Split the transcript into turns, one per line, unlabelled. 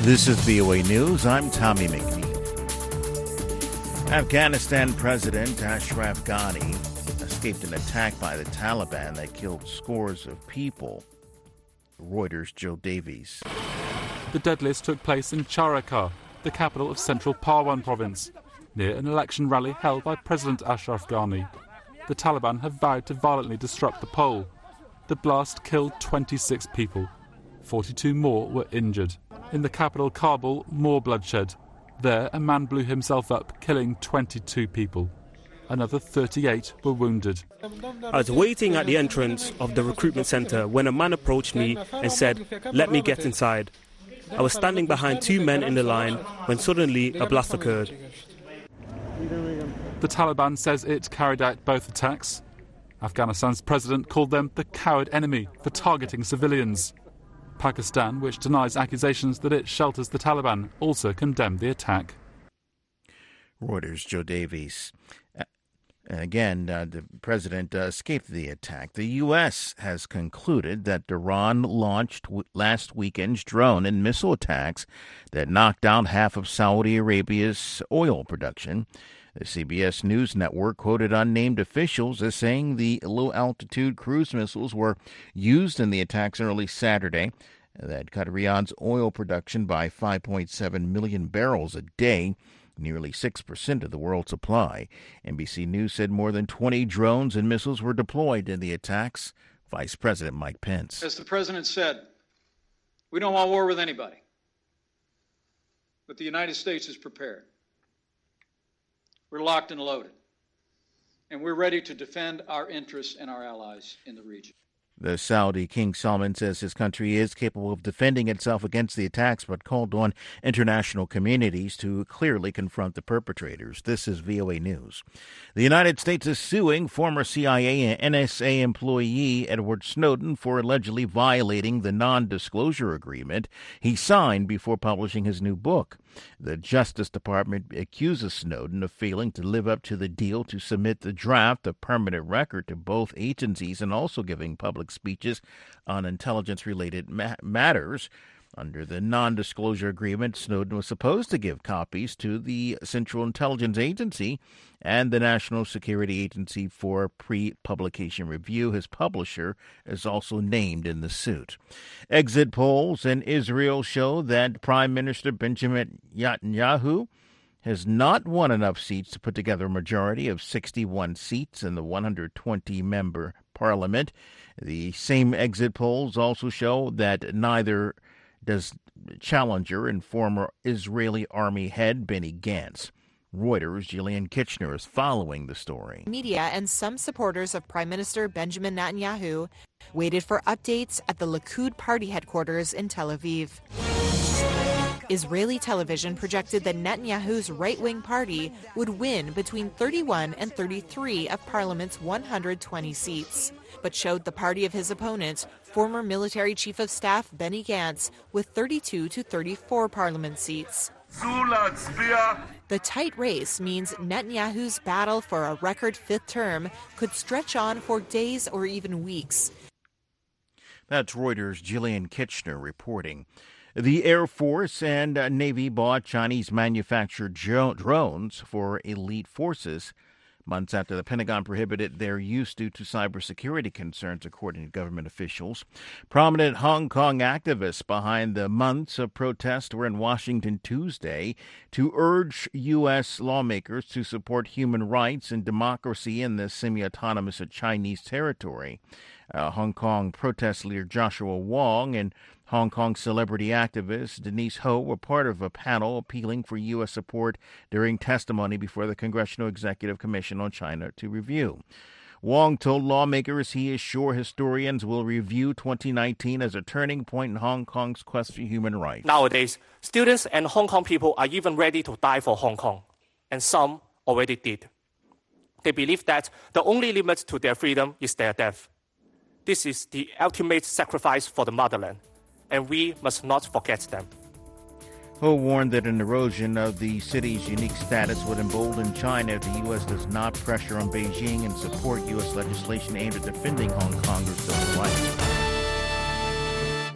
This is VOA News. I'm Tommy McNeil. Afghanistan President Ashraf Ghani escaped an attack by the Taliban that killed scores of people. Reuters' Joe Davies.
The deadliest took place in Charakar, the capital of central Parwan province, near an election rally held by President Ashraf Ghani. The Taliban have vowed to violently disrupt the poll. The blast killed 26 people. 42 more were injured. In the capital Kabul, more bloodshed. There, a man blew himself up, killing 22 people. Another 38 were wounded.
I was waiting at the entrance of the recruitment centre when a man approached me and said, "Let me get inside." I was standing behind two men in the line when suddenly a blast occurred.
The Taliban says it carried out both attacks. Afghanistan's president called them the coward enemy for targeting civilians. Pakistan, which denies accusations that it shelters the Taliban, also condemned the attack.
Reuters' Joe Davies. Again, the president escaped the attack. The U.S. has concluded that Iran launched last weekend's drone and missile attacks that knocked out half of Saudi Arabia's oil production. The CBS News network quoted unnamed officials as saying the low-altitude cruise missiles were used in the attacks early Saturday that cut Iran's oil production by 5.7 million barrels a day, nearly 6% of the world's supply. NBC News said more than 20 drones and missiles were deployed in the attacks. Vice President Mike Pence.
As the president said, we don't want war with anybody, but the United States is prepared. We're locked and loaded, and we're ready to defend our interests and our allies in the region.
The Saudi King Salman says his country is capable of defending itself against the attacks, but called on international communities to clearly confront the perpetrators. This is VOA News. The United States is suing former CIA and NSA employee Edward Snowden for allegedly violating the non-disclosure agreement he signed before publishing his new book. The Justice Department accuses Snowden of failing to live up to the deal to submit the draft of permanent record to both agencies and also giving public speeches on intelligence-related matters. Under the non-disclosure agreement, Snowden was supposed to give copies to the Central Intelligence Agency and the National Security Agency for pre-publication review. His publisher is also named in the suit. Exit polls in Israel show that Prime Minister Benjamin Netanyahu has not won enough seats to put together a majority of 61 seats in the 120-member parliament. The same exit polls also show that neither does challenger and former Israeli army head Benny Gantz. Reuters' Gillian Kitchener is following the story.
Media and some supporters of Prime Minister Benjamin Netanyahu waited for updates at the Likud party headquarters in Tel Aviv. Israeli television projected that Netanyahu's right-wing party would win between 31 and 33 of Parliament's 120 seats, but showed the party of his opponent, former military chief of staff Benny Gantz, with 32 to 34 Parliament seats. The tight race means Netanyahu's battle for a record fifth term could stretch on for days or even weeks.
That's Reuters' Gillian Kitchener reporting. The Air Force and Navy bought Chinese-manufactured drones for elite forces months after the Pentagon prohibited their use due to cybersecurity concerns, according to government officials. Prominent Hong Kong activists behind the months of protest were in Washington Tuesday to urge U.S. lawmakers to support human rights and democracy in the semi-autonomous Chinese territory. Hong Kong protest leader Joshua Wong and Hong Kong celebrity activist Denise Ho were part of a panel appealing for U.S. support during testimony before the Congressional Executive Commission on China to review. Wong told lawmakers he is sure historians will review 2019 as a turning point in Hong Kong's quest for human rights.
Nowadays, students and Hong Kong people are even ready to die for Hong Kong, and some already did. They believe that the only limit to their freedom is their death. This is the ultimate sacrifice for the motherland, and we must not forget them.
Ho warned that an erosion of the city's unique status would embolden China if the U.S. does not pressure on Beijing and support U.S. legislation aimed at defending Hong Kongers' civil rights.